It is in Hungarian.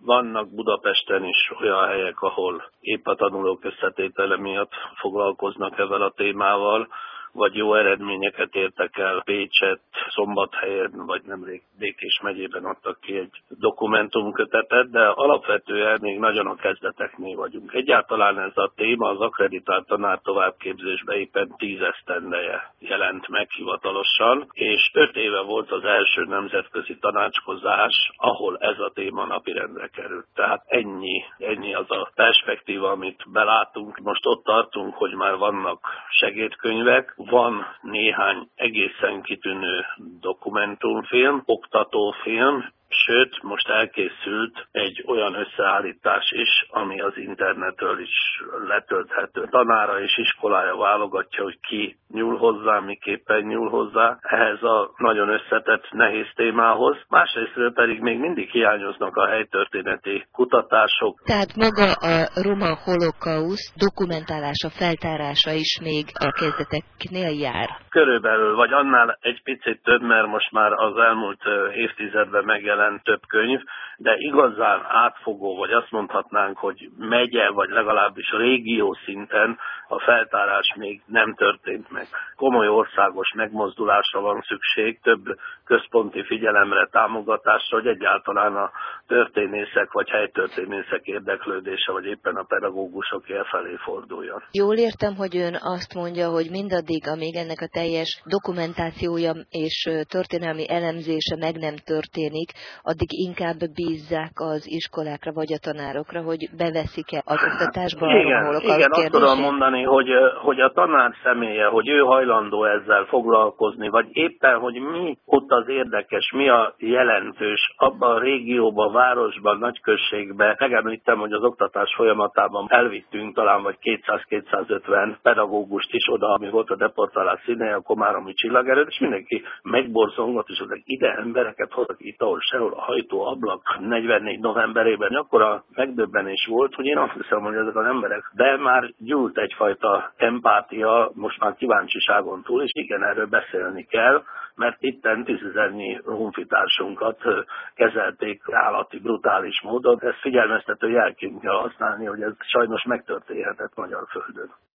Vannak Budapesten is olyan helyek, ahol épp a tanulók összetétele miatt foglalkoznak ezzel a témával, vagy jó eredményeket értek el Pécset, Szombathelyen, vagy nemrég Békés megyében adtak ki egy dokumentumkötetet, de alapvetően még nagyon a kezdeteknél vagyunk. Egyáltalán ez a téma az akkreditált tanár továbbképzésben éppen 10 esztendeje jelent meg hivatalosan, és 5 éve volt az első nemzetközi tanácskozás, ahol ez a téma napirendre került. Tehát ennyi az a perspektíva, amit belátunk. Most ott tartunk, hogy már vannak segédkönyvek, van néhány egészen kitűnő dokumentumfilm, oktatófilm, sőt, most elkészült egy olyan összeállítás is, ami az internetről is letölthető. Tanára és iskolája válogatja, hogy ki nyúl hozzá, miképpen nyúl hozzá ehhez a nagyon összetett, nehéz témához. Másrésztről pedig még mindig hiányoznak a helytörténeti kutatások. Tehát maga a roma holokauszt dokumentálása, feltárása is még a kezdeteknél jár? Körülbelül, vagy annál egy picit több, mert most már az elmúlt évtizedben megjelent több könyv, de igazán átfogó, vagy azt mondhatnánk, hogy megye, vagy legalábbis régió szinten a feltárás még nem történt meg. Komoly országos megmozdulásra van szükség, több központi figyelemre, támogatásra, hogy egyáltalán a történészek vagy helytörténészek érdeklődése, vagy éppen a pedagógusok felé forduljon. Jól értem, hogy ön azt mondja, hogy mindaddig, amíg ennek a teljes dokumentációja és történelmi elemzése meg nem történik, addig inkább bízzák az iskolákra vagy a tanárokra, hogy beveszik-e az oktatásba Igen, azt tudom mondani, hogy a tanár személye, hogy ő hajlandó ezzel foglalkozni, vagy éppen, hogy mi ott az érdekes, mi a jelentős abban a régióban, városban, nagyközségben. Megemlítem, hogy az oktatás folyamatában elvittünk talán vagy 200-250 pedagógust is oda, ami volt a deportálás színe, a komáromi csillagerőt, és mindenki megborzongott, és azok ide embereket hoztak itt, ahol sehol a hajtó, ablak 44 novemberében. Akkor a megdöbbenés volt, hogy én azt hiszem, hogy ezek az emberek, de már gyűlt egyfajta empátia, most már kíváncsiságon túl, és igen, erről beszélni kell, mert itten 10.000-nyi honfitársunkat kezelték állati, brutális módon. Ezt figyelmeztető jelként kell használni, hogy ez sajnos megtörténhetett magyar földön.